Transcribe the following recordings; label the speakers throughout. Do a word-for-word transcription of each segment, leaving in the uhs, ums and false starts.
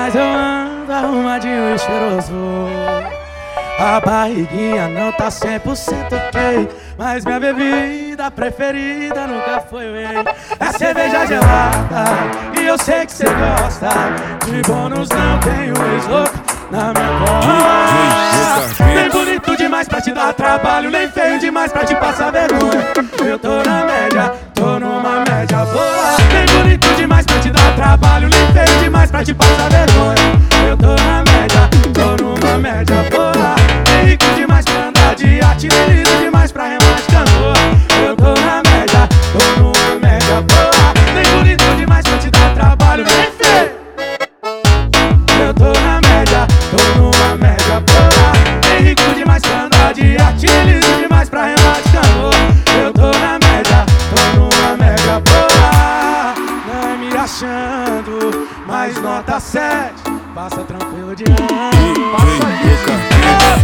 Speaker 1: mas eu ando arrumadinho e cheiroso. A barriguinha não tá cem por cento ok, mas minha bebida preferida nunca foi o whey. É cerveja gelada e eu sei que cê gosta. De bônus não tenho ex-louco na minha costa. Nem bonito demais pra te dar trabalho, nem feio demais pra te passar vergonha. Eu tô na média, tô numa média boa. Nem bonito demais pra te dar trabalho, nem feio demais pra te passar vergonha. Eu tô na média, tô numa média boa. Nem rico demais pra andar de arte, nem lindo demais pra remar de canoa. Eu tô na média, tô numa média boa. Nem bonito demais pra te dar trabalho, nem feio. Eu tô na média, tô numa média boa. Nem rico demais pra andar de arte, nem lindo demais pra remar de canoa. Eu tô na média, tô numa média boa. Não é me achando, mas nota sete. Passa tranquilo de ano. Passa isso.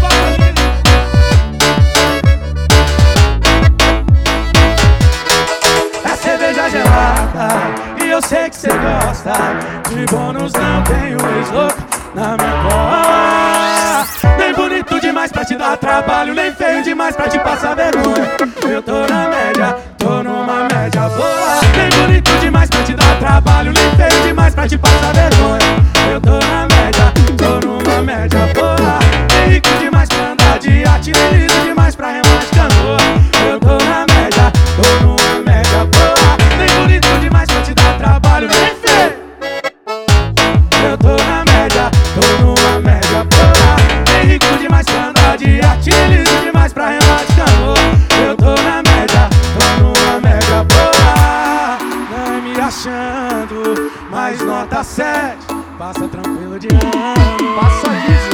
Speaker 1: É cerveja gelada e eu sei que cê gosta. De bônus não tenho ex-louco na minha costa. Nem bonito demais pra te dar trabalho, nem feio demais pra te passar vergonha. Eu tô na média, tô numa média boa. Nem bonito demais pra te dar trabalho, nem feio demais pra te passar vergonha. Eu tô na média, tô numa média boa. Nem rico demais pra andar de arte, nem lindo demais pra remar de canoa. Eu tô na média, tô numa média boa. Nem bonito demais pra te dar trabalho, nem feio. Eu tô na média, tô numa média boa. Nem rico demais pra andar de arte, nem lindo demais pra remar de canoa. Eu tô na média, tô numa média boa. Não é me achando, mas nota sete. Passa tranquilo de ano. Passa isso.